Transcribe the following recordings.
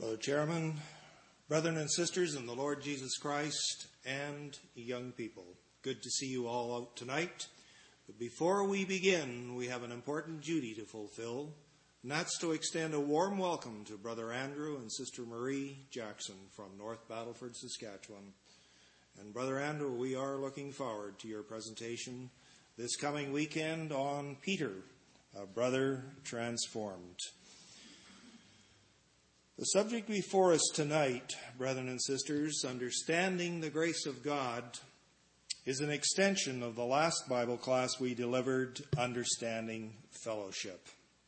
Fellow chairman, brethren and sisters in the Lord Jesus Christ, and young people, good to see you all out tonight. But before we begin, we have an important duty to fulfill, and that's to extend a warm welcome to Brother Andrew and Sister Marie Jackson from North Battleford, Saskatchewan. And Brother Andrew, we are looking forward to your presentation this coming weekend on Peter, a brother transformed. The subject before us tonight, brethren and sisters, understanding the grace of God, is an extension of the last Bible class we delivered, Understanding Fellowship.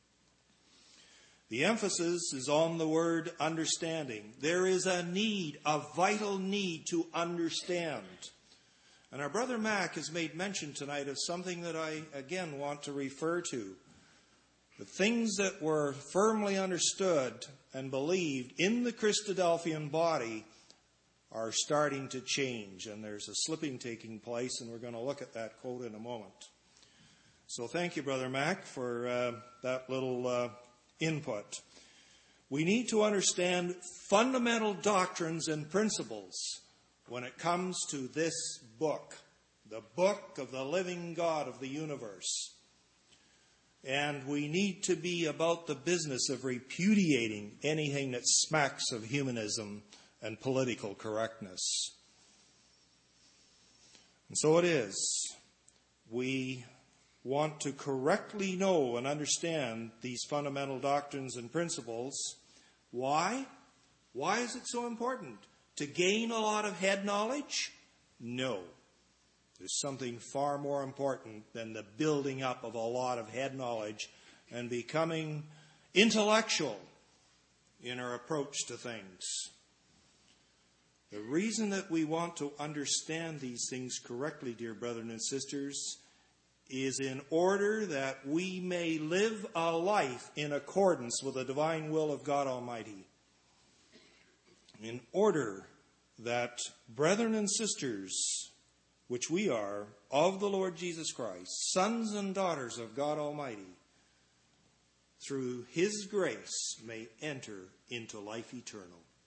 The emphasis is on the word understanding. There is a need, a vital need to understand. And our brother Mac has made mention tonight of something that I again want to refer to. The things that were firmly understood and believed in the Christadelphian body are starting to change, and there's a slipping taking place, and we're going to look at that quote in a moment. So thank you, Brother Mac, for that little input. We need to understand fundamental doctrines and principles when it comes to this book, the book of the living God of the universe. And we need to be about the business of repudiating anything that smacks of humanism and political correctness. And so it is. We want to correctly know and understand these fundamental doctrines and principles. Why? Why is it so important? To gain a lot of head knowledge? No. There's something far more important than the building up of a lot of head knowledge and becoming intellectual in our approach to things. The reason that we want to understand these things correctly, dear brethren and sisters, is in order that we may live a life in accordance with the divine will of God Almighty. In order that brethren and sisters, which we are, of the Lord Jesus Christ, sons and daughters of God Almighty, through His grace may enter into life eternal.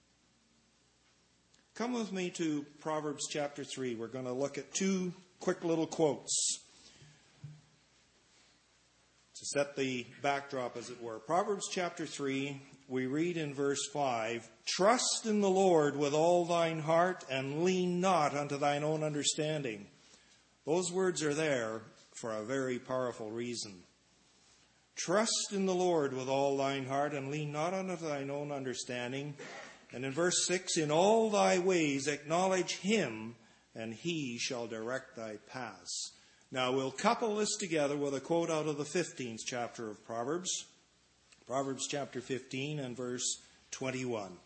Come with me to Proverbs chapter 3. We're going to look at two quick little quotes to set the backdrop, as it were. Proverbs chapter 3, we read in verse 5, "Trust in the Lord with all thine heart, and lean not unto thine own understanding." Those words are there for a very powerful reason. Trust in the Lord with all thine heart, and lean not unto thine own understanding. And in verse 6, "In all thy ways acknowledge Him, and He shall direct thy paths." Now we'll couple this together with a quote out of the 15th chapter of Proverbs. Proverbs chapter 15 and verse 21.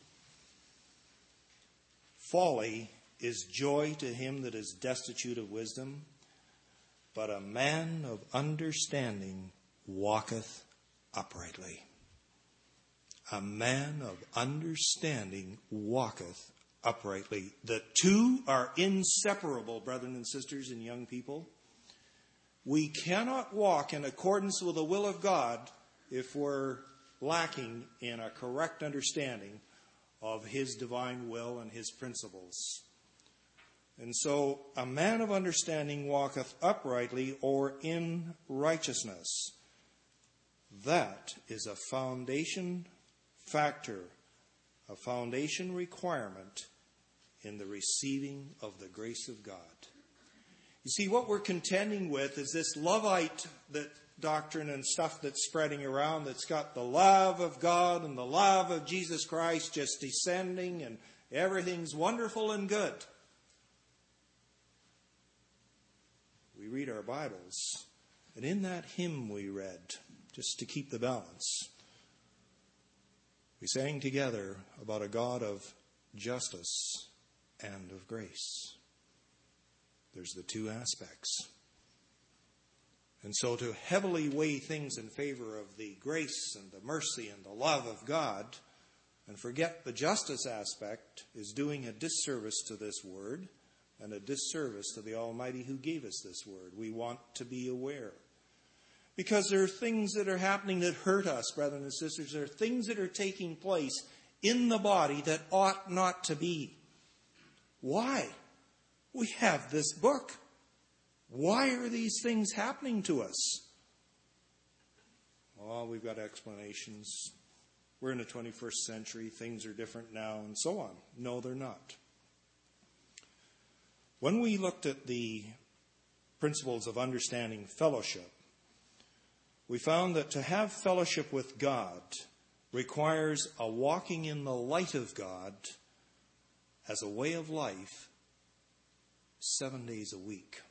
"Folly is joy to him that is destitute of wisdom, but a man of understanding walketh uprightly." A man of understanding walketh uprightly. The two are inseparable, brethren and sisters and young people. We cannot walk in accordance with the will of God if we're lacking in a correct understanding of His divine will and His principles. And so, a man of understanding walketh uprightly, or in righteousness. That is a foundation factor, a foundation requirement in the receiving of the grace of God. You see, what we're contending with is this Loveite doctrine and stuff that's spreading around, that's got the love of God and the love of Jesus Christ just descending, and everything's wonderful and good. We read our Bibles, and in that hymn we read, just to keep the balance, we sang together about a God of justice and of grace. There's the two aspects. And so to heavily weigh things in favor of the grace and the mercy and the love of God and forget the justice aspect is doing a disservice to this word and a disservice to the Almighty who gave us this word. We want to be aware. Because there are things that are happening that hurt us, brothers and sisters. There are things that are taking place in the body that ought not to be. Why? We have this book. Why are these things happening to us? Well, we've got explanations. We're in the 21st century. Things are different now and so on. No, they're not. When we looked at the principles of understanding fellowship, we found that to have fellowship with God requires a walking in the light of God as a way of life 7 days a week.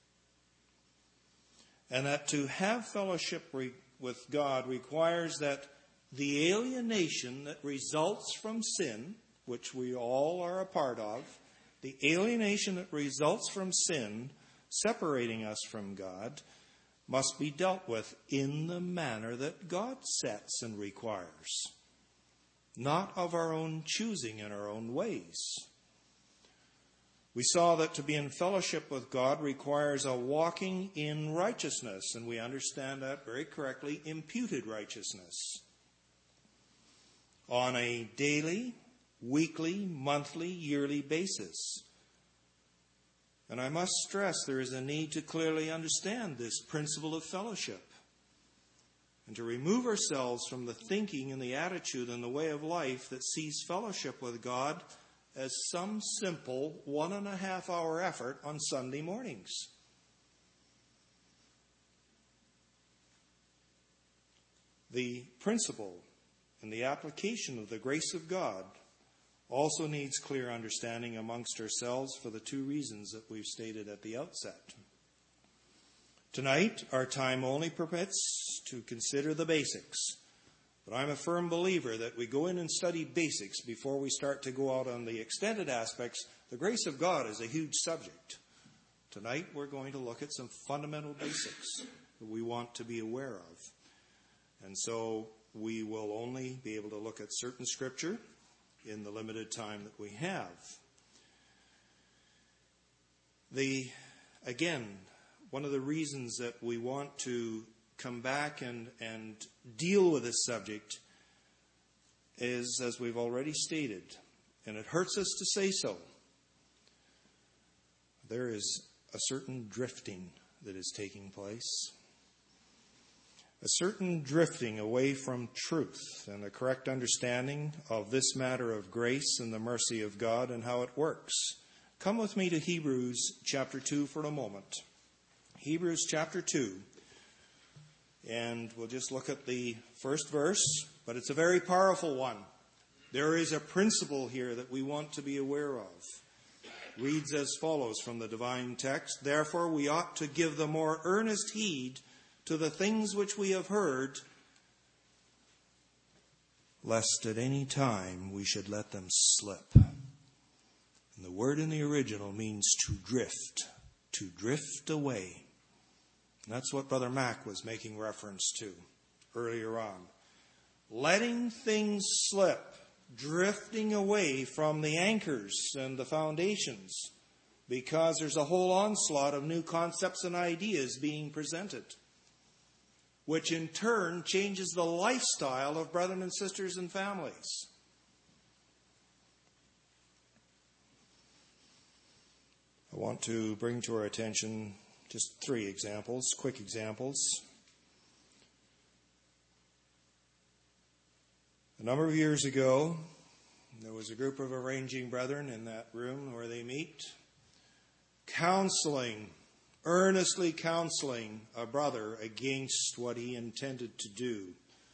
And that to have fellowship with God requires that the alienation that results from sin, which we all are a part of, the alienation that results from sin, separating us from God, must be dealt with in the manner that God sets and requires, not of our own choosing in our own ways. We saw that to be in fellowship with God requires a walking in righteousness, and we understand that very correctly, imputed righteousness, on a daily, weekly, monthly, yearly basis. And I must stress there is a need to clearly understand this principle of fellowship and to remove ourselves from the thinking and the attitude and the way of life that sees fellowship with God as some simple 1.5 hour effort on Sunday mornings. The principle and the application of the grace of God also needs clear understanding amongst ourselves for the two reasons that we've stated at the outset. Tonight, our time only permits to consider the basics. But I'm a firm believer that we go in and study basics before we start to go out on the extended aspects. The grace of God is a huge subject. Tonight, we're going to look at some fundamental basics that we want to be aware of. And so we will only be able to look at certain scripture in the limited time that we have. Again, one of the reasons that we want to come back and deal with this subject is, as we've already stated, and it hurts us to say so, there is a certain drifting that is taking place. A certain drifting away from truth and a correct understanding of this matter of grace and the mercy of God and how it works. Come with me to Hebrews chapter 2 for a moment. Hebrews chapter 2. And we'll just look at the first verse, but it's a very powerful one. There is a principle here that we want to be aware of. It reads as follows from the divine text: "Therefore we ought to give the more earnest heed to the things which we have heard, lest at any time we should let them slip." And the word in the original means to drift away. And that's what Brother Mack was making reference to earlier on. Letting things slip, drifting away from the anchors and the foundations, because there's a whole onslaught of new concepts and ideas being presented, which in turn changes the lifestyle of brethren and sisters and families. I want to bring to our attention just 3 examples, quick examples. A number of years ago, there was a group of arranging brethren in that room where they meet, earnestly counseling a brother against what he intended to do.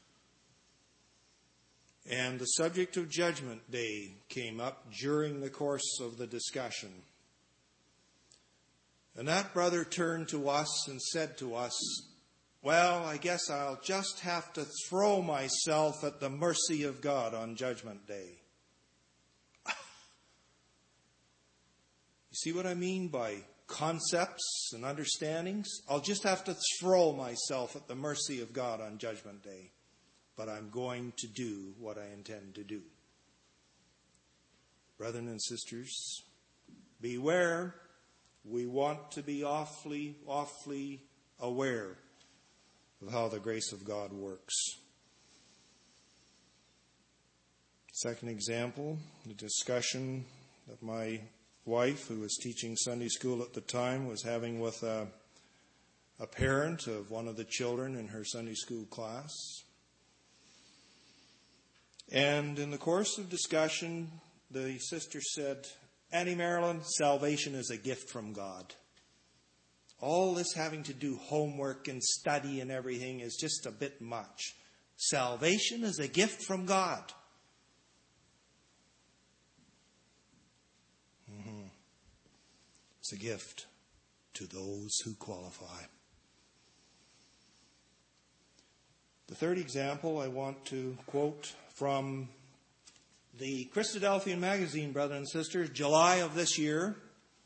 And the subject of Judgment Day came up during the course of the discussion. And that brother turned to us and said to us, "Well, I guess I'll just have to throw myself at the mercy of God on Judgment Day." You see what I mean by concepts and understandings? I'll just have to throw myself at the mercy of God on Judgment Day. But I'm going to do what I intend to do. Brethren and sisters, beware. We want to be awfully aware of how the grace of God works. Second example, the discussion that my wife, who was teaching Sunday school at the time, was having with a parent of one of the children in her Sunday school class. And in the course of discussion, the sister said, "Auntie Marilyn, salvation is a gift from God. All this having to do homework and study and everything is just a bit much. Salvation is a gift from God." It's a gift to those who qualify. The third example I want to quote from the Christadelphian Magazine, brothers and sisters, July of this year.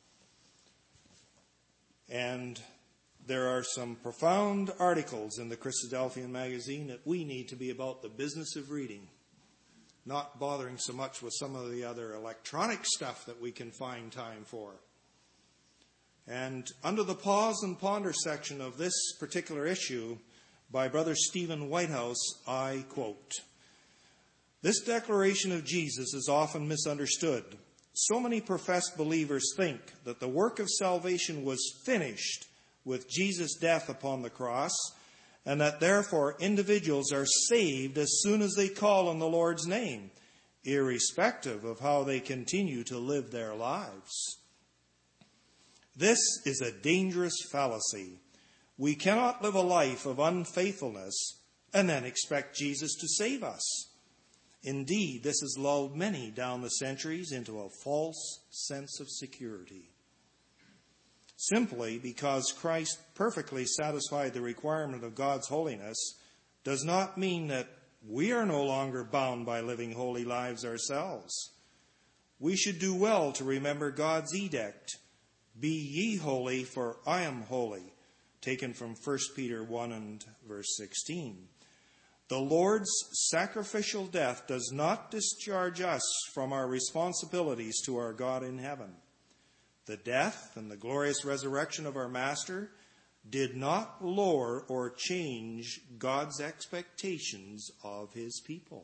And there are some profound articles in the Christadelphian Magazine that we need to be about the business of reading, not bothering so much with some of the other electronic stuff that we can find time for. And under the Pause and Ponder section of this particular issue by Brother Stephen Whitehouse, I quote, "This declaration of Jesus is often misunderstood. So many professed believers think that the work of salvation was finished with Jesus' death upon the cross, and that therefore individuals are saved as soon as they call on the Lord's name, irrespective of how they continue to live their lives. This is a dangerous fallacy. We cannot live a life of unfaithfulness and then expect Jesus to save us. Indeed, this has lulled many down the centuries into a false sense of security. Simply because Christ perfectly satisfied the requirement of God's holiness does not mean that we are no longer bound by living holy lives ourselves. We should do well to remember God's edict, 'Be ye holy, for I am holy,' taken from 1 Peter 1 and verse 16. The Lord's sacrificial death does not discharge us from our responsibilities to our God in heaven. The death and the glorious resurrection of our Master did not lower or change God's expectations of his people.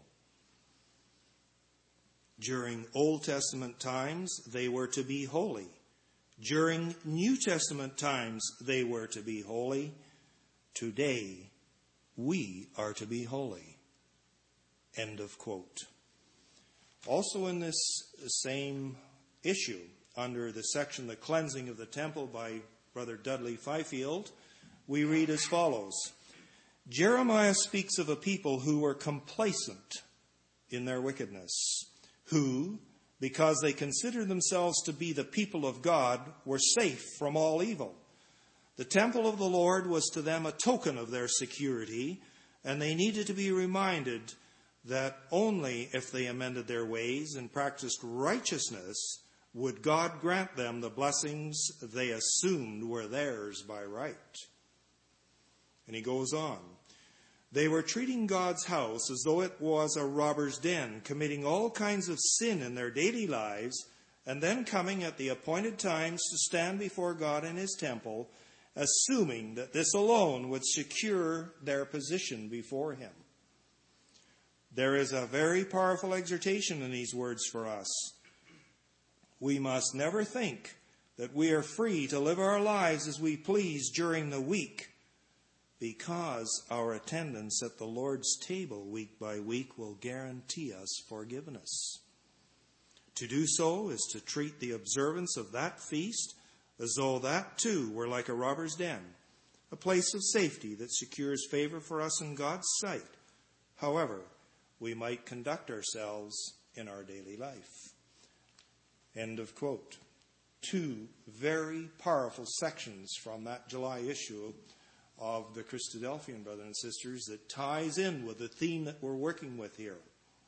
During Old Testament times, they were to be holy. During New Testament times, they were to be holy. Today, we are to be holy." End of quote. Also in this same issue, under the section, The Cleansing of the Temple by Brother Dudley Fifield, we read as follows. Jeremiah speaks of a people who were complacent in their wickedness, who, because they considered themselves to be the people of God, were safe from all evil. The temple of the Lord was to them a token of their security, and they needed to be reminded that only if they amended their ways and practiced righteousness would God grant them the blessings they assumed were theirs by right. And he goes on. They were treating God's house as though it was a robber's den, committing all kinds of sin in their daily lives, and then coming at the appointed times to stand before God in his temple, assuming that this alone would secure their position before him. There is a very powerful exhortation in these words for us. We must never think that we are free to live our lives as we please during the week, because our attendance at the Lord's table week by week will guarantee us forgiveness. To do so is to treat the observance of that feast as though that too were like a robber's den, a place of safety that secures favor for us in God's sight, however we might conduct ourselves in our daily life. End of quote. Two very powerful sections from that July issue of the Christadelphian, brothers and sisters, that ties in with the theme that we're working with here.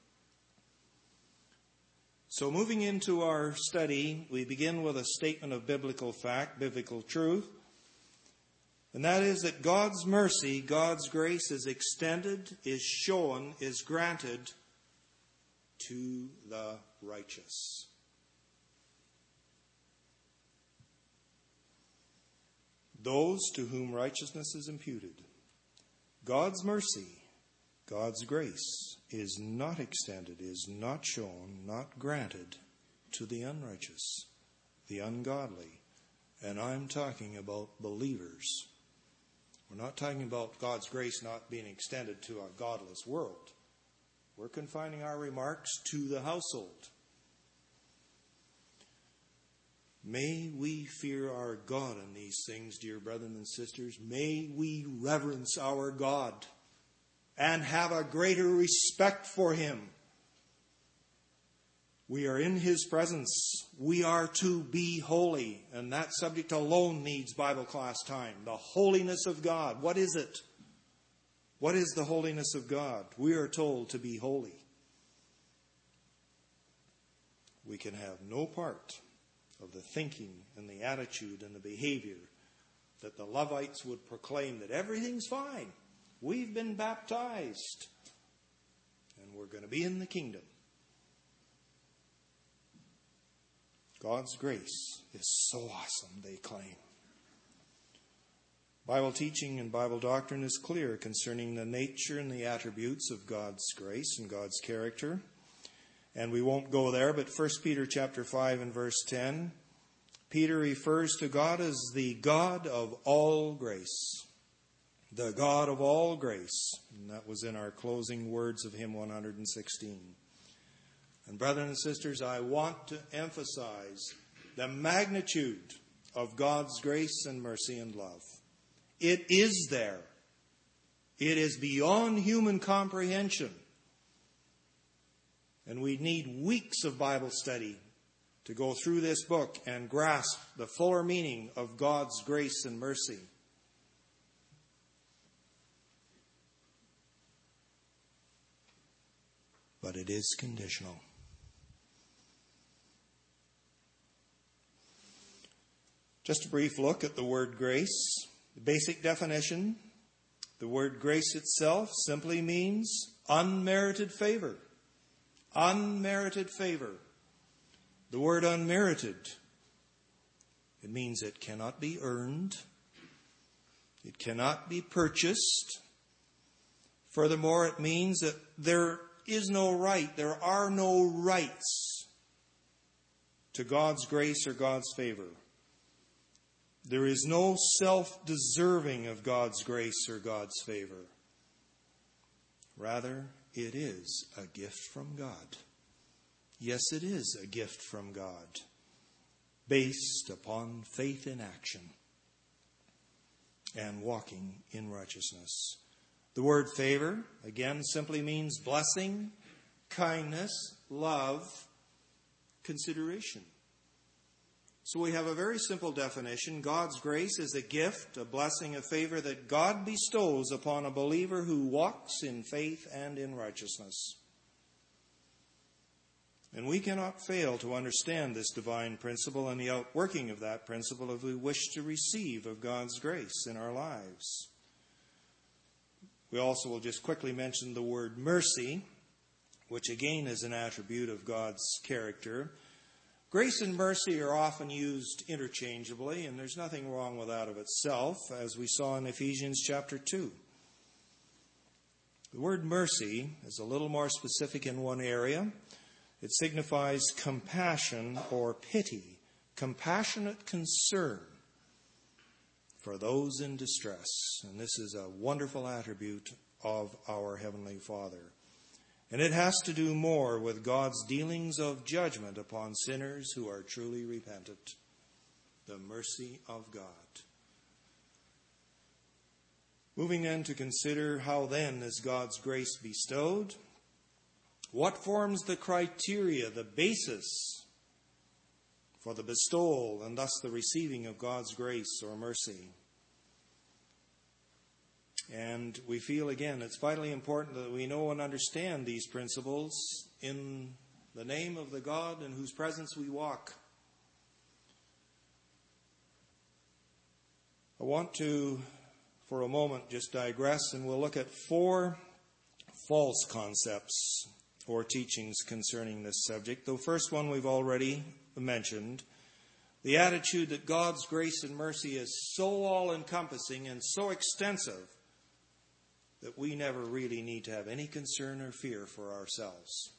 So moving into our study, we begin with a statement of biblical fact, biblical truth, and that is that God's mercy, God's grace is extended, is shown, is granted to the righteous. Those to whom righteousness is imputed. God's mercy, God's grace is not extended, is not shown, not granted to the unrighteous, the ungodly. And I'm talking about believers. We're not talking about God's grace not being extended to a godless world. We're confining our remarks to the household. May we fear our God in these things, dear brethren and sisters. May we reverence our God and have a greater respect for Him. We are in His presence. We are to be holy. And that subject alone needs Bible class time. The holiness of God. What is it? What is the holiness of God? We are told to be holy. We can have no part of the thinking and the attitude and the behavior that the Levites would proclaim that everything's fine. We've been baptized and we're going to be in the kingdom. God's grace is so awesome, they claim. Bible teaching and Bible doctrine is clear concerning the nature and the attributes of God's grace and God's character. And we won't go there, but 1 Peter chapter 5 and verse 10, Peter refers to God as the God of all grace. The God of all grace. And that was in our closing words of hymn 116. And brethren and sisters, I want to emphasize the magnitude of God's grace and mercy and love. It is there. It is beyond human comprehension. And we need weeks of Bible study to go through this book and grasp the fuller meaning of God's grace and mercy. But it is conditional. Just a brief look at the word grace. The basic definition, the word grace itself simply means unmerited favor. Unmerited favor. The word unmerited, it means it cannot be earned. It cannot be purchased. Furthermore, it means that there is no right, there are no rights to God's grace or God's favor. There is no self-deserving of God's grace or God's favor. Rather, it is a gift from God. Yes, it is a gift from God, based upon faith in action and walking in righteousness. The word favor, again, simply means blessing, kindness, love, consideration. So we have a very simple definition. God's grace is a gift, a blessing, a favor that God bestows upon a believer who walks in faith and in righteousness. And we cannot fail to understand this divine principle and the outworking of that principle if we wish to receive of God's grace in our lives. We also will just quickly mention the word mercy, which again is an attribute of God's character. Grace and mercy are often used interchangeably, and there's nothing wrong with that of itself, as we saw in Ephesians chapter 2. The word mercy is a little more specific in one area. It signifies compassion or pity, compassionate concern for those in distress. And this is a wonderful attribute of our Heavenly Father. And it has to do more with God's dealings of judgment upon sinners who are truly repentant. The mercy of God. Moving then to consider how then is God's grace bestowed? What forms the criteria, the basis for the bestowal and thus the receiving of God's grace or mercy? And we feel, again, it's vitally important that we know and understand these principles in the name of the God in whose presence we walk. I want to, for a moment, just digress, and we'll look at 4 false concepts or teachings concerning this subject. The first one we've already mentioned, the attitude that God's grace and mercy is so all-encompassing and so extensive that we never really need to have any concern or fear for ourselves.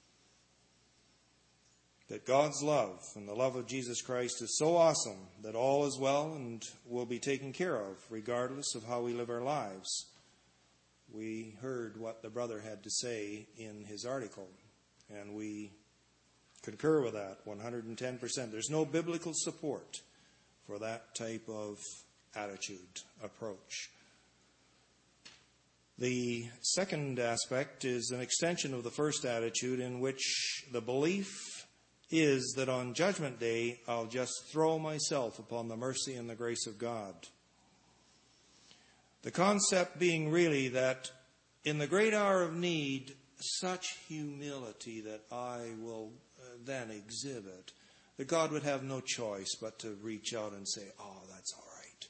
That God's love and the love of Jesus Christ is so awesome that all is well and will be taken care of, regardless of how we live our lives. We heard what the brother had to say in his article, and we concur with that 110%. There's no biblical support for that type of attitude, approach. The second aspect is an extension of the first attitude, in which the belief is that on Judgment Day, I'll just throw myself upon the mercy and the grace of God. The concept being really that in the great hour of need, such humility that I will then exhibit, that God would have no choice but to reach out and say, oh, that's all right.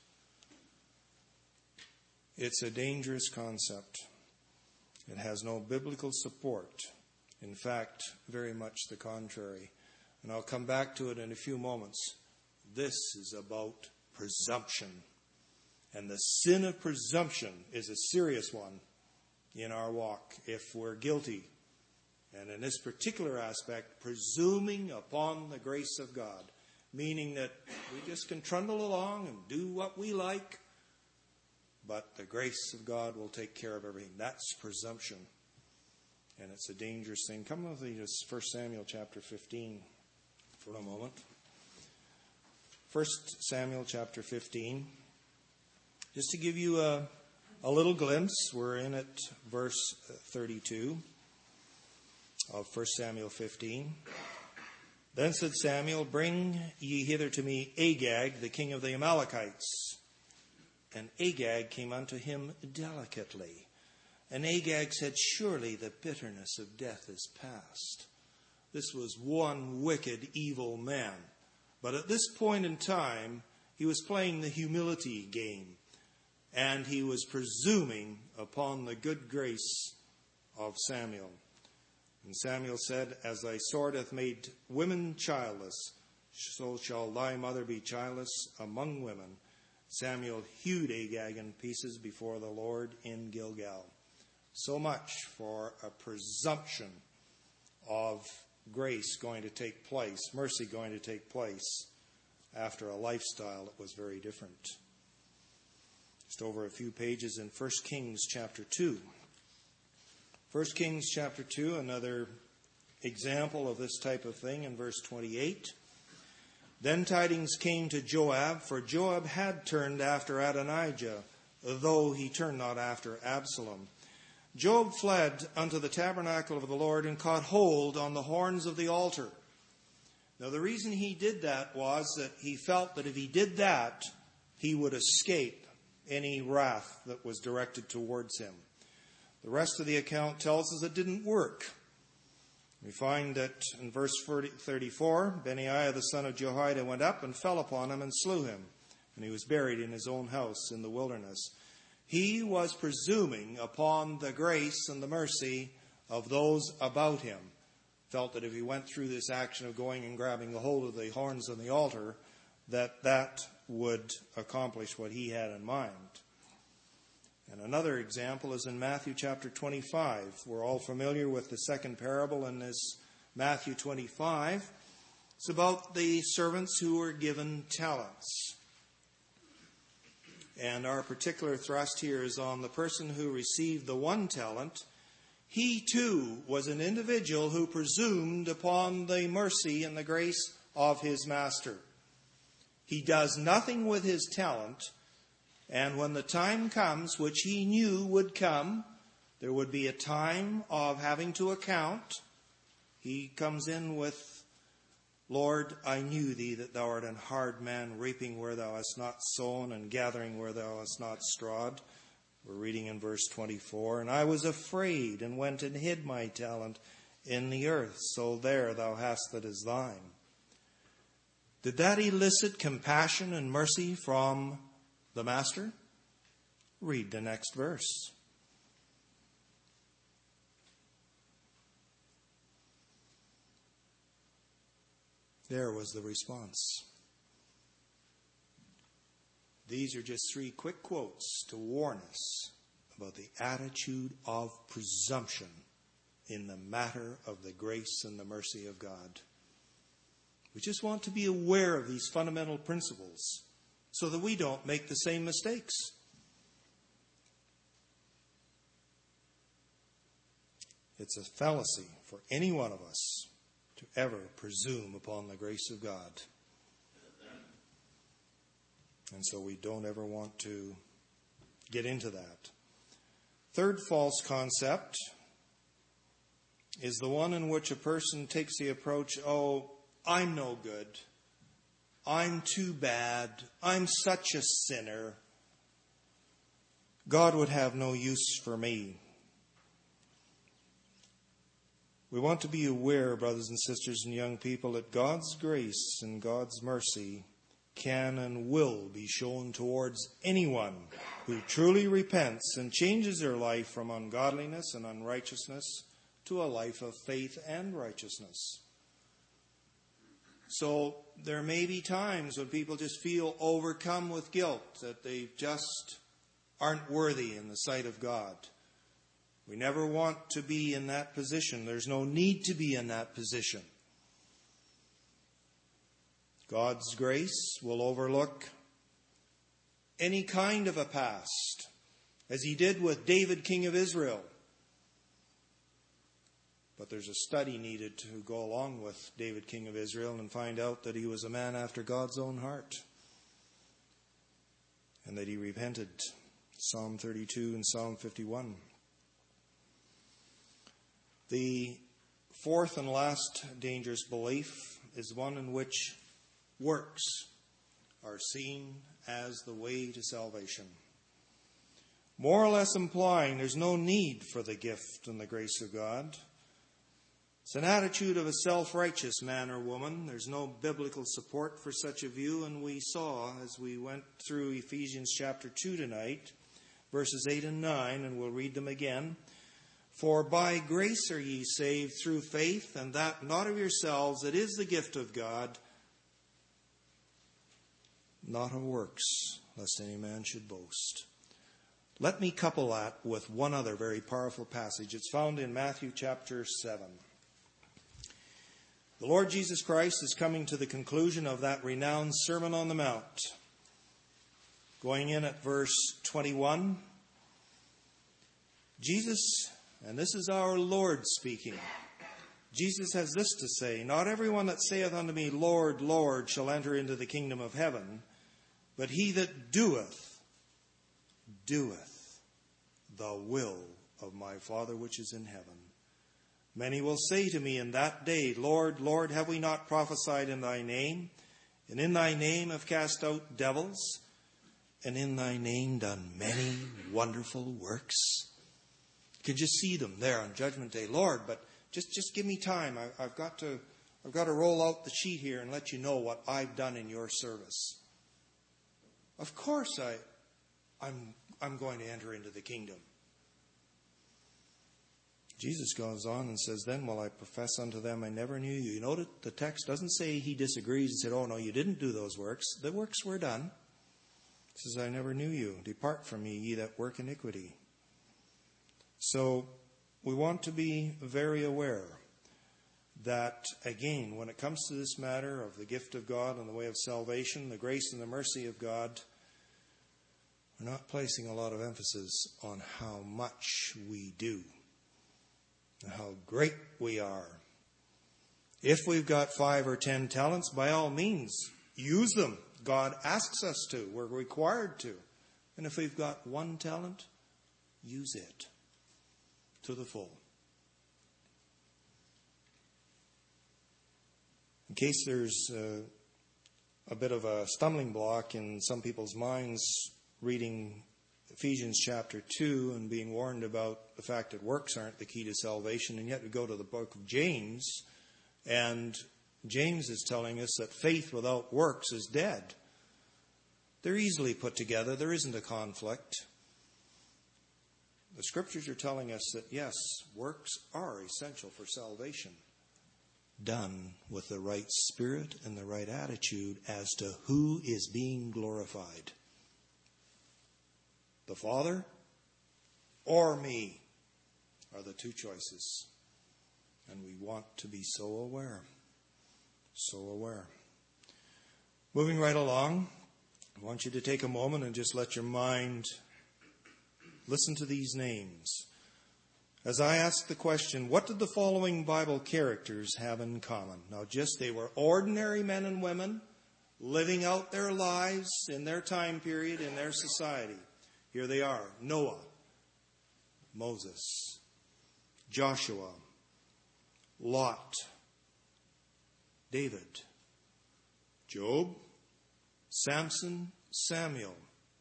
It's a dangerous concept. It has no biblical support. In fact, very much the contrary. And I'll come back to it in a few moments. This is about presumption. And the sin of presumption is a serious one in our walk if we're guilty. And in this particular aspect, presuming upon the grace of God, meaning that we just can trundle along and do what we like, but the grace of God will take care of everything. That's presumption. And it's a dangerous thing. Come with me to 1 Samuel chapter 15 for a moment. 1 Samuel chapter 15. Just to give you a little glimpse, we're in at verse 32 of 1 Samuel 15. Then said Samuel, bring ye hither to me Agag, the king of the Amalekites. And Agag came unto him delicately. And Agag said, surely the bitterness of death is past. This was one wicked, evil man. But at this point in time, he was playing the humility game. And he was presuming upon the good grace of Samuel. And Samuel said, as thy sword hath made women childless, so shall thy mother be childless among women. Samuel hewed Agag in pieces before the Lord in Gilgal. So much for a presumption of grace going to take place, mercy going to take place after a lifestyle that was very different. Just over a few pages in 1 Kings chapter 2. 1 Kings chapter 2, another example of this type of thing in verse 28. Then tidings came to Joab, for Joab had turned after Adonijah, though he turned not after Absalom. Joab fled unto the tabernacle of the Lord and caught hold on the horns of the altar. Now the reason he did that was that he felt that if he did that, he would escape any wrath that was directed towards him. The rest of the account tells us it didn't work. We find that in verse 34, Benaiah the son of Jehoiada went up and fell upon him and slew him, and he was buried in his own house in the wilderness. He was presuming upon the grace and the mercy of those about him. Felt that if he went through this action of going and grabbing the hold of the horns on the altar, that would accomplish what he had in mind. And another example is in Matthew chapter 25. We're all familiar with the second parable in this Matthew 25. It's about the servants who were given talents. And our particular thrust here is on the person who received the 1 talent. He too was an individual who presumed upon the mercy and the grace of his master. He does nothing with his talent, and when the time comes, which he knew would come, there would be a time of having to account. He comes in with, Lord, I knew thee that thou art an hard man, reaping where thou hast not sown and gathering where thou hast not strawed. We're reading in verse 24. And I was afraid and went and hid my talent in the earth. So there thou hast that is thine. Did that elicit compassion and mercy from the master? Read the next verse. There was the response. These are just 3 quick quotes to warn us about the attitude of presumption in the matter of the grace and the mercy of God. We just want to be aware of these fundamental principles so that we don't make the same mistakes. It's a fallacy for any one of us to ever presume upon the grace of God. And so we don't ever want to get into that. Third false concept is the one in which a person takes the approach, oh, I'm no good. I'm too bad. I'm such a sinner. God would have no use for me. We want to be aware, brothers and sisters and young people, that God's grace and God's mercy can and will be shown towards anyone who truly repents and changes their life from ungodliness and unrighteousness to a life of faith and righteousness. So there may be times when people just feel overcome with guilt, that they just aren't worthy in the sight of God. We never want to be in that position. There's no need to be in that position. God's grace will overlook any kind of a past, as he did with David, king of Israel. But there's a study needed to go along with David, king of Israel, and find out that he was a man after God's own heart, and that he repented. Psalm 32 and Psalm 51. The fourth and last dangerous belief is one in which works are seen as the way to salvation, more or less implying there's no need for the gift and the grace of God. It's an attitude of a self-righteous man or woman. There's no biblical support for such a view, and we saw as we went through Ephesians chapter 2 tonight, verses 8 and 9, and we'll read them again. For by grace are ye saved through faith, and that not of yourselves, it is the gift of God, not of works, lest any man should boast. Let me couple that with one other very powerful passage. It's found in Matthew chapter 7. The Lord Jesus Christ is coming to the conclusion of that renowned Sermon on the Mount. Going in at verse 21, Jesus, and this is our Lord speaking, Jesus has this to say, not everyone that saith unto me, Lord, Lord, shall enter into the kingdom of heaven, but he that doeth the will of my Father which is in heaven. Many will say to me in that day, Lord, Lord, have we not prophesied in thy name? And in thy name have cast out devils? And in thy name done many wonderful works? You can just see them there on Judgment Day. Lord, but just give me time. I've got to roll out the sheet here and let you know what I've done in your service. Of course I'm going to enter into the kingdom. Jesus goes on and says, then will I profess unto them, I never knew you. You know, the text doesn't say he disagrees and said, oh no, you didn't do those works. The works were done. It says, I never knew you. Depart from me, ye that work iniquity. So we want to be very aware that, again, when it comes to this matter of the gift of God and the way of salvation, the grace and the mercy of God, we're not placing a lot of emphasis on how much we do and how great we are. If we've got 5 or 10 talents, by all means, use them. God asks us to. We're required to. And if we've got 1 talent, use it to the full. In case there's a bit of a stumbling block in some people's minds reading Ephesians chapter 2 and being warned about the fact that works aren't the key to salvation, and yet we go to the book of James, and James is telling us that faith without works is dead. They're easily put together. There isn't a conflict. The scriptures are telling us that, yes, works are essential for salvation, done with the right spirit and the right attitude as to who is being glorified. The Father or me are the two choices. And we want to be so aware. So aware. Moving right along, I want you to take a moment and just let your mind listen to these names. As I ask the question, what did the following Bible characters have in common? Now, they were ordinary men and women living out their lives in their time period, in their society. Here they are: Noah, Moses, Joshua, Lot, David, Job, Samson, Samuel,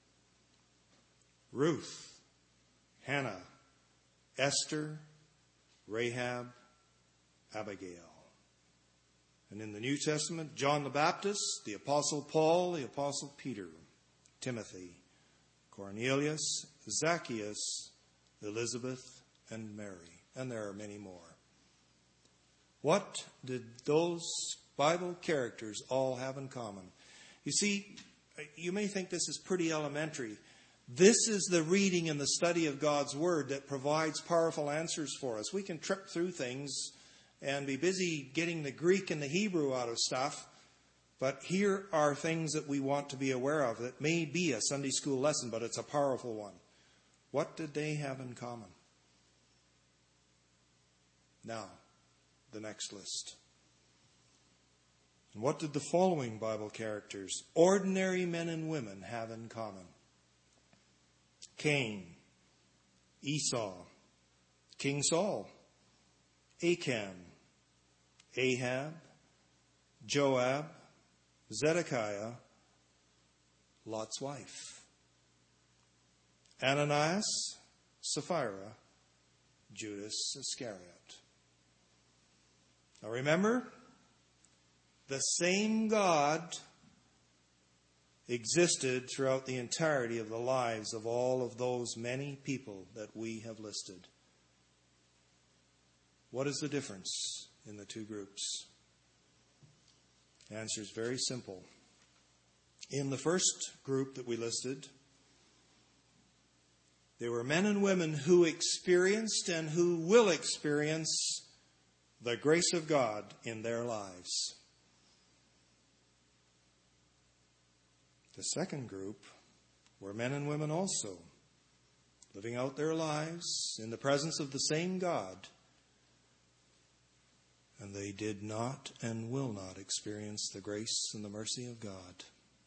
Ruth, Hannah, Esther, Rahab, Abigail. And in the New Testament, John the Baptist, the Apostle Paul, the Apostle Peter, Timothy, Cornelius, Zacchaeus, Elizabeth, and Mary. And there are many more. What did those Bible characters all have in common? You see, you may think this is pretty elementary. This is the reading and the study of God's Word that provides powerful answers for us. We can trip through things and be busy getting the Greek and the Hebrew out of stuff, but here are things that we want to be aware of that may be a Sunday school lesson, but it's a powerful one. What did they have in common? Now, the next list. And what did the following Bible characters, ordinary men and women, have in common? Cain, Esau, King Saul, Achan, Ahab, Joab, Zedekiah, Lot's wife, Ananias, Sapphira, Judas Iscariot. Now remember, the same God existed throughout the entirety of the lives of all of those many people that we have listed. What is the difference in the two groups? The answer is very simple. In the first group that we listed, they were men and women who experienced and who will experience the grace of God in their lives. The second group were men and women also, living out their lives in the presence of the same God. And they did not and will not experience the grace and the mercy of God.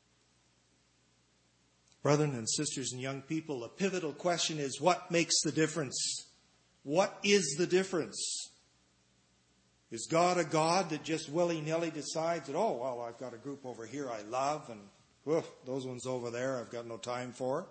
Brethren and sisters and young people, the pivotal question is, what makes the difference? What is the difference? Is God a God that just willy-nilly decides that, oh, well, I've got a group over here I love, and those ones over there I've got no time for?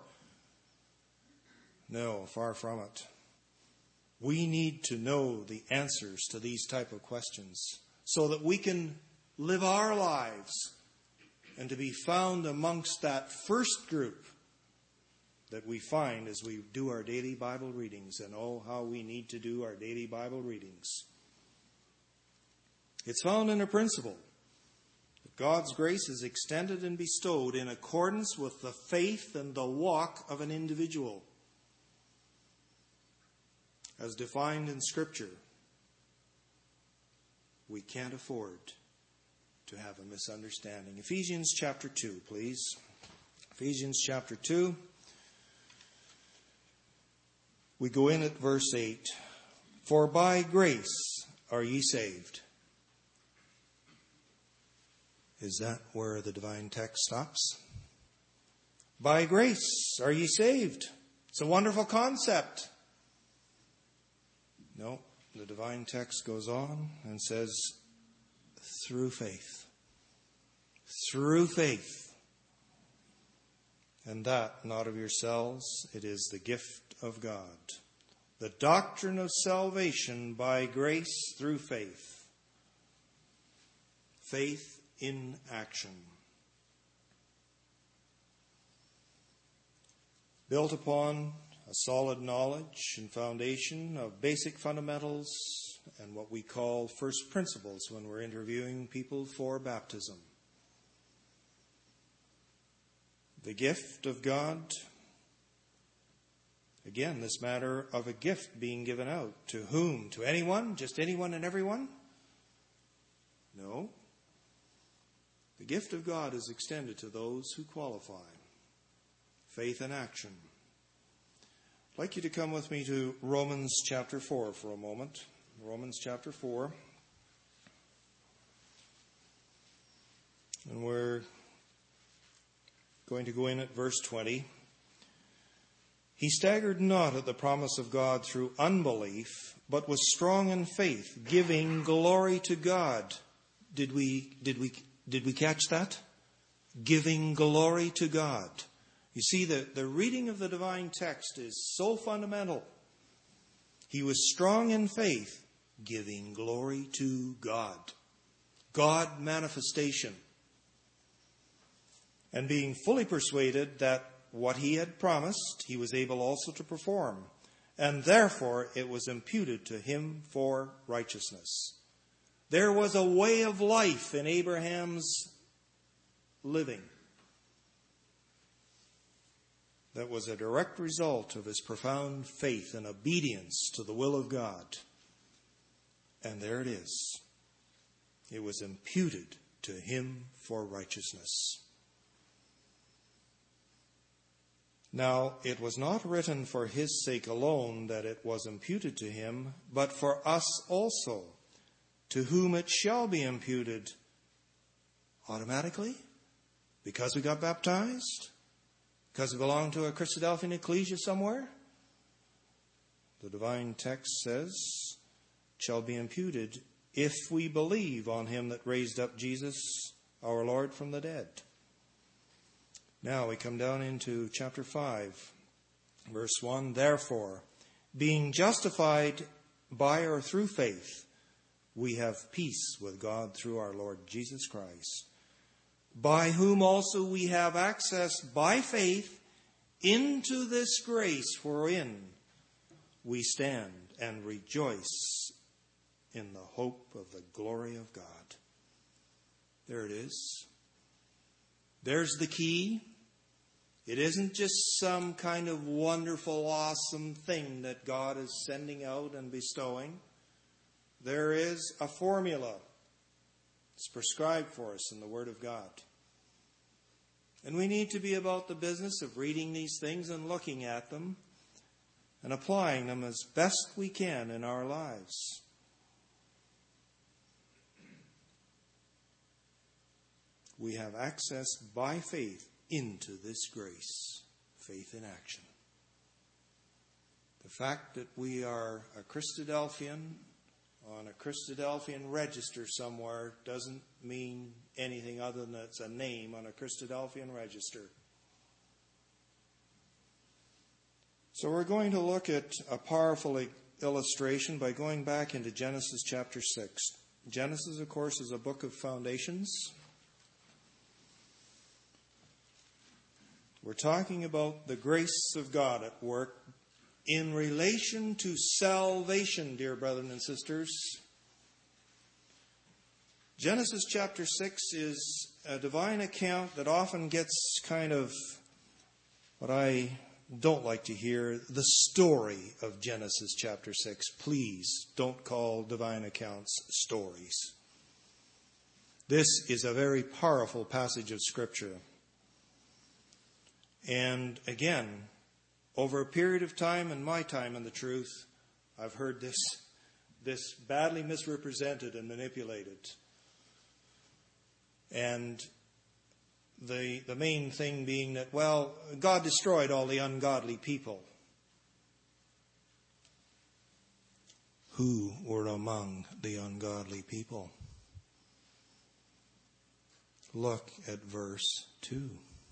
No, far from it. We need to know the answers to these type of questions so that we can live our lives and to be found amongst that first group that we find as we do our daily Bible readings. And oh, how we need to do our daily Bible readings. It's found in a principle that God's grace is extended and bestowed in accordance with the faith and the walk of an individual, as defined in Scripture. We can't afford to have a misunderstanding. Ephesians chapter 2, please. Ephesians chapter 2. We go in at verse 8. For by grace are ye saved. Is that where the divine text stops? By grace are ye saved. It's a wonderful concept. No, the divine text goes on and says, through faith. Through faith. And that not of yourselves, it is the gift of God. The doctrine of salvation by grace through faith. Faith in action. Built upon a solid knowledge and foundation of basic fundamentals and what we call first principles when we're interviewing people for baptism. The gift of God, a Again, this matter of a gift being given out. To whom? To anyone? Just anyone and everyone? No. The gift of God is extended to those who qualify. Faith in action. I'd like you to come with me to Romans chapter 4 for a moment. Romans chapter 4. And we're going to go in at verse 20. He staggered not at the promise of God through unbelief, but was strong in faith, giving glory to God. Did we catch that? Giving glory to God. You see, the reading of the divine text is so fundamental. He was strong in faith, giving glory to God. God manifestation. And being fully persuaded that what he had promised, he was able also to perform. And therefore it was imputed to him for righteousness. There was a way of life in Abraham's living that was a direct result of his profound faith and obedience to the will of God. And there it is. It was imputed to him for righteousness. Now, it was not written for his sake alone that it was imputed to him, but for us also, to whom it shall be imputed automatically, because we got baptized, because we belong to a Christadelphian ecclesia somewhere. The divine text says, shall be imputed if we believe on him that raised up Jesus, our Lord, from the dead. Now we come down into chapter 5, verse 1. Therefore, being justified by or through faith, we have peace with God through our Lord Jesus Christ, by whom also we have access by faith into this grace wherein we stand and rejoice in the hope of the glory of God. There it is. There's the key. It isn't just some kind of wonderful, awesome thing that God is sending out and bestowing. There is a formula. It's prescribed for us in the Word of God. And we need to be about the business of reading these things and looking at them and applying them as best we can in our lives. We have access by faith into this grace. Faith in action. The fact that we are a Christadelphian on a Christadelphian register somewhere doesn't mean anything other than it's a name on a Christadelphian register. So we're going to look at a powerful illustration by going back into Genesis chapter 6. Genesis, of course, is a book of foundations. We're talking about the grace of God at work in relation to salvation, dear brethren and sisters. Genesis chapter 6 is a divine account that often gets kind of what I don't like to hear, the story of Genesis chapter 6. Please don't call divine accounts stories. This is a very powerful passage of Scripture. And again, over a period of time, in my time in the truth, I've heard this badly misrepresented and manipulated. And the main thing being that, well, God destroyed all the ungodly people. Who were among the ungodly people? Look at verse 2.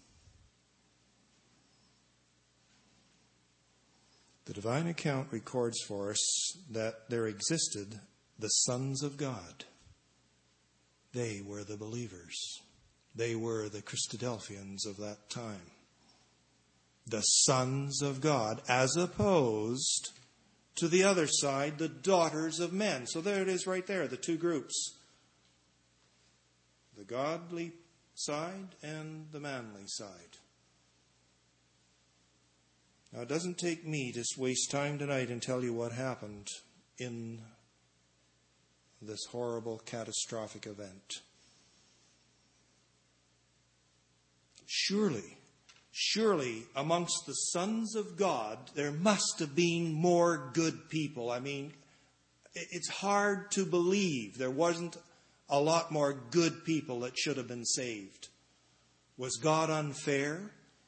The divine account records for us that there existed the sons of God. They were the believers. They were the Christadelphians of that time. The sons of God, as opposed to the other side, the daughters of men. So there it is right there, the two groups. The godly side and the manly side. Now, it doesn't take me to waste time tonight and tell you what happened in this horrible, catastrophic event. Surely, amongst the sons of God, there must have been more good people. I mean, it's hard to believe there wasn't a lot more good people that should have been saved. Was God unfair?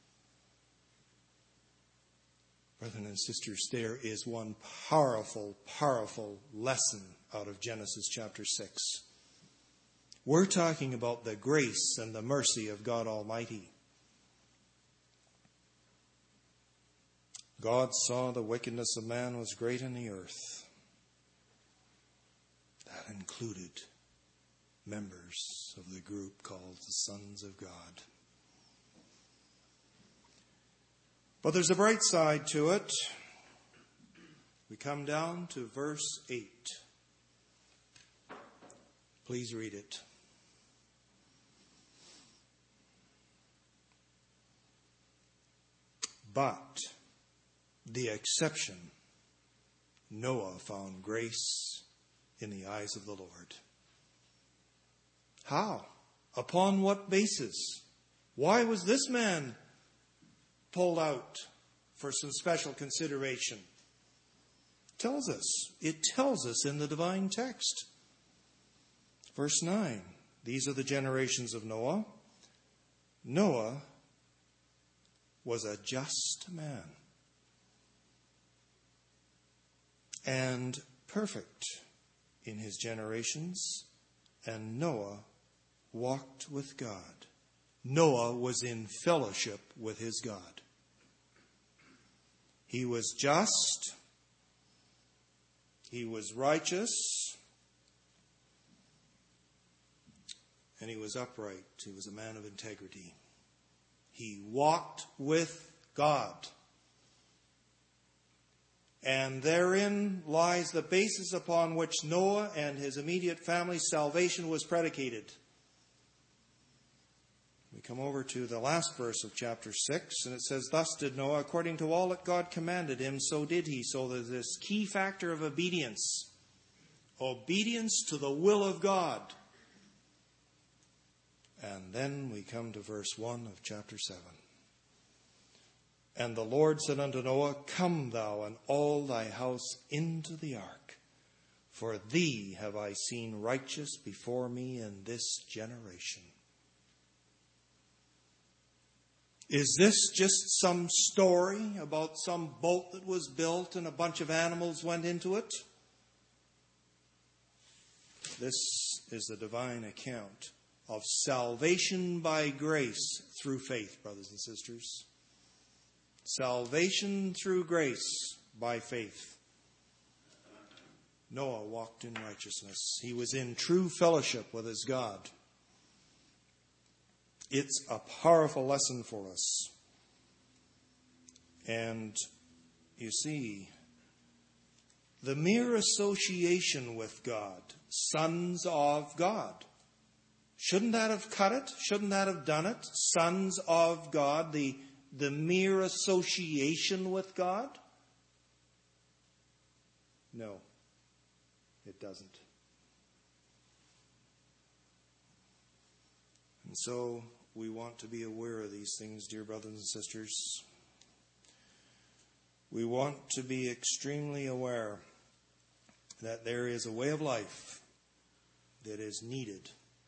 Brothers and sisters, there is one powerful, powerful lesson out of Genesis chapter 6. We're talking about the grace and the mercy of God Almighty. God saw the wickedness of man was great in the earth. That included members of the group called the sons of God. But there's a bright side to it. We come down to verse 8. Please read it. But the exception, Noah found grace in the eyes of the Lord. How? Upon what basis? Why was this man pulled out for some special consideration? It tells us in the divine text. Verse 9, these are the generations of Noah. Noah was a just man and perfect in his generations, and Noah walked with God. Noah was in fellowship with his God. He was just. He was righteous. And he was upright. He was a man of integrity. He walked with God. And therein lies the basis upon which Noah and his immediate family's salvation was predicated. We come over to the last verse of chapter 6, and it says, thus did Noah, according to all that God commanded him, so did he. So there's this key factor of obedience. Obedience to the will of God. And then we come to verse 1 of chapter 7. And the Lord said unto Noah, come thou and all thy house into the ark, for thee have I seen righteous before me in this generation. Is this just some story about some boat that was built and a bunch of animals went into it? This is the divine account of salvation by grace through faith, brothers and sisters. Salvation through grace by faith. Noah walked in righteousness. He was in true fellowship with his God. It's a powerful lesson for us. And you see, the mere association with God, sons of God, shouldn't that have cut it? Shouldn't that have done it? Sons of God, the mere association with God? No, it doesn't. And so we want to be aware of these things, dear brothers and sisters. We want to be extremely aware that there is a way of life that is needed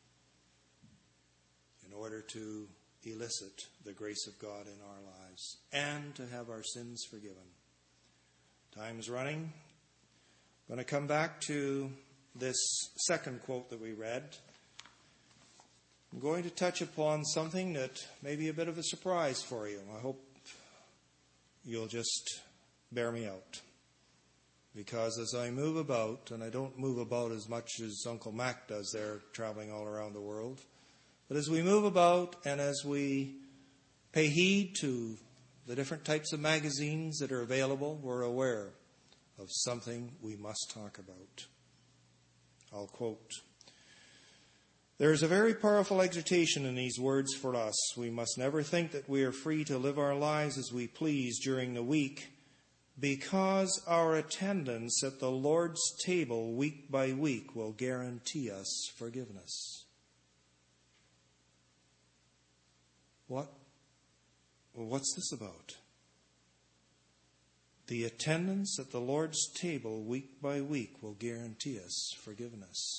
in order to elicit the grace of God in our lives and to have our sins forgiven. Time's running. I'm going to come back to this second quote that we read. I'm going to touch upon something that may be a bit of a surprise for you. I hope you'll just bear me out. Because as I move about, and I don't move about as much as Uncle Mac does there, traveling all around the world, but as we move about and as we pay heed to the different types of magazines that are available, we're aware of something we must talk about. I'll quote, There is a very powerful exhortation in these words for us. We must never think that we are free to live our lives as we please during the week, because our attendance at the Lord's table week by week will guarantee us forgiveness. What's this about? The attendance at the Lord's table week by week will guarantee us forgiveness.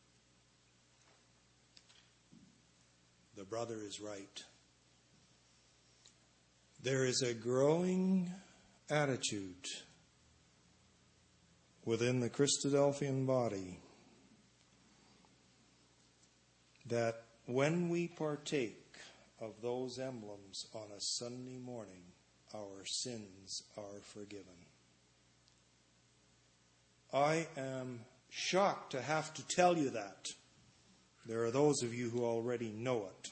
The brother is right. There is a growing attitude within the Christadelphian body that when we partake of those emblems on a Sunday morning, our sins are forgiven. I am shocked to have to tell you that. There are those of you who already know it.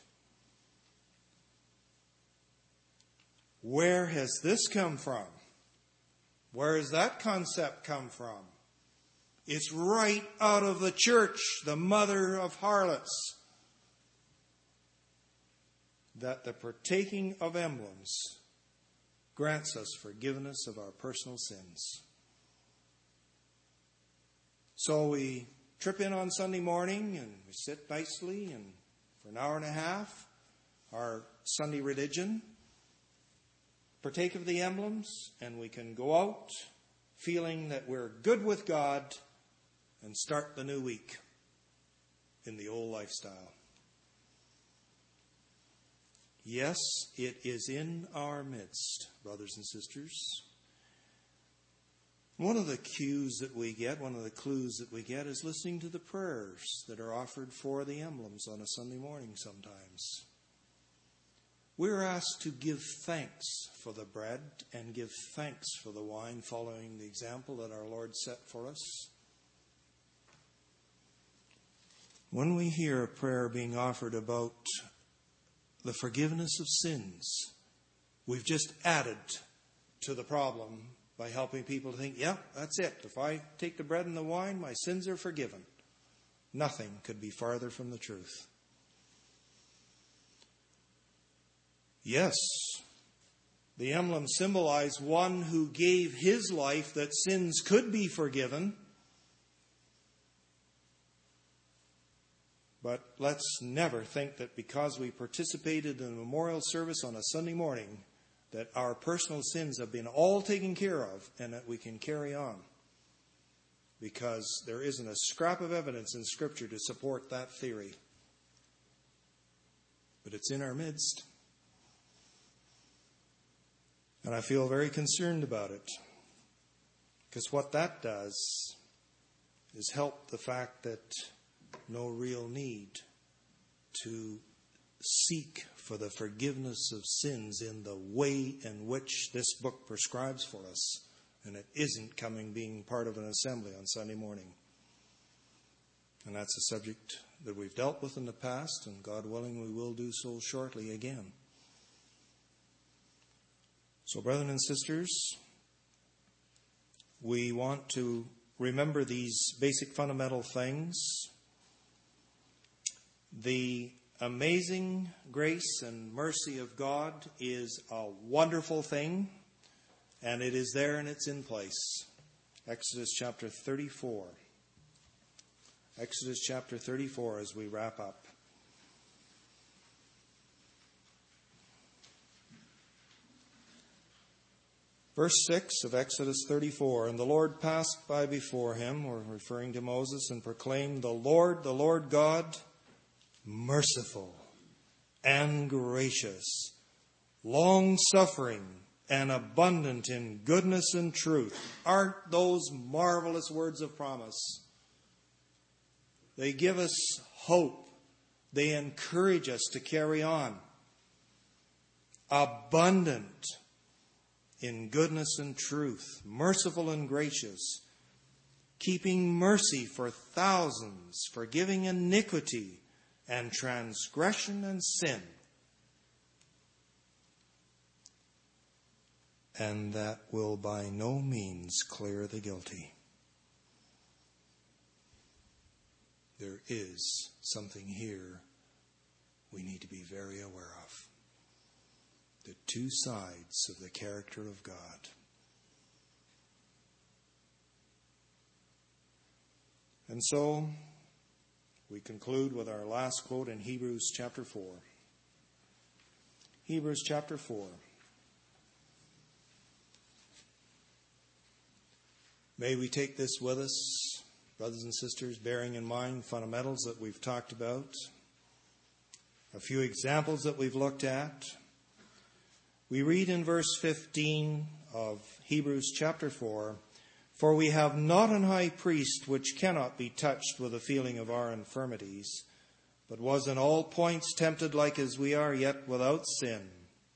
Where has this come from? Where has that concept come from? It's right out of the church, the mother of harlots, that the partaking of emblems grants us forgiveness of our personal sins. So we trip in on Sunday morning and we sit nicely, and for an hour and a half, our Sunday religion, partake of the emblems, and we can go out feeling that we're good with God and start the new week in the old lifestyle. Yes, it is in our midst, brothers and sisters. One of the cues that we get, one of the clues that we get, is listening to the prayers that are offered for the emblems on a Sunday morning sometimes. We're asked to give thanks for the bread and give thanks for the wine, following the example that our Lord set for us. When we hear a prayer being offered about the forgiveness of sins, we've just added to the problem by helping people to think, yeah, that's it. If I take the bread and the wine, my sins are forgiven. Nothing could be farther from the truth. Yes, the emblems symbolize one who gave his life that sins could be forgiven. But let's never think that because we participated in a memorial service on a Sunday morning, that our personal sins have been all taken care of and that we can carry on. Because there isn't a scrap of evidence in Scripture to support that theory. But it's in our midst. And I feel very concerned about it. Because what that does is help the fact that no real need to seek for the forgiveness of sins in the way in which this book prescribes for us. And it isn't being part of an assembly on Sunday morning. And that's a subject that we've dealt with in the past, and God willing, we will do so shortly again. So, brethren and sisters, we want to remember these basic fundamental things. The amazing grace and mercy of God is a wonderful thing, and it is there and it's in place. Exodus chapter 34. Exodus chapter 34 as we wrap up. Verse 6 of Exodus 34, and the Lord passed by before him, or referring to Moses, and proclaimed, the Lord God, merciful and gracious, long-suffering and abundant in goodness and truth. Aren't those marvelous words of promise? They give us hope. They encourage us to carry on. Abundant in goodness and truth, merciful and gracious, keeping mercy for thousands, forgiving iniquity and transgression and sin, and that will by no means clear the guilty. there is something here we need to be very aware of. The two sides of the character of God. And so, we conclude with our last quote in Hebrews chapter 4. Hebrews chapter 4. May we take this with us, brothers and sisters, bearing in mind fundamentals that we've talked about, a few examples that we've looked at. We read in verse 15 of Hebrews chapter 4, "For we have not an high priest which cannot be touched with the feeling of our infirmities, but was in all points tempted like as we are, yet without sin.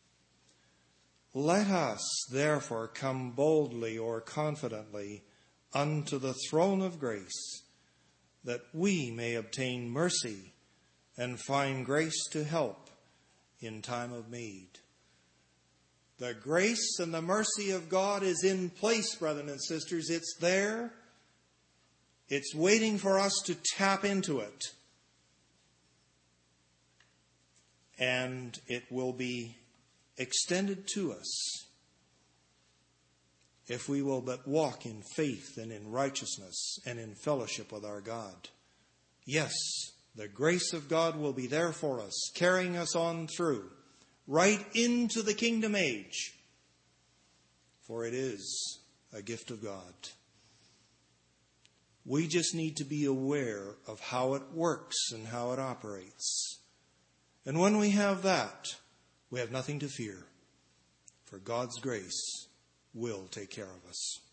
Let us therefore come boldly or confidently unto the throne of grace, that we may obtain mercy and find grace to help in time of need." The grace and the mercy of God is in place, brothers and sisters. It's there. It's waiting for us to tap into it. And it will be extended to us if we will but walk in faith and in righteousness and in fellowship with our God. Yes, the grace of God will be there for us, carrying us on through, right into the kingdom age. For it is a gift of God. We just need to be aware of how it works and how it operates. And when we have that, we have nothing to fear, for God's grace will take care of us.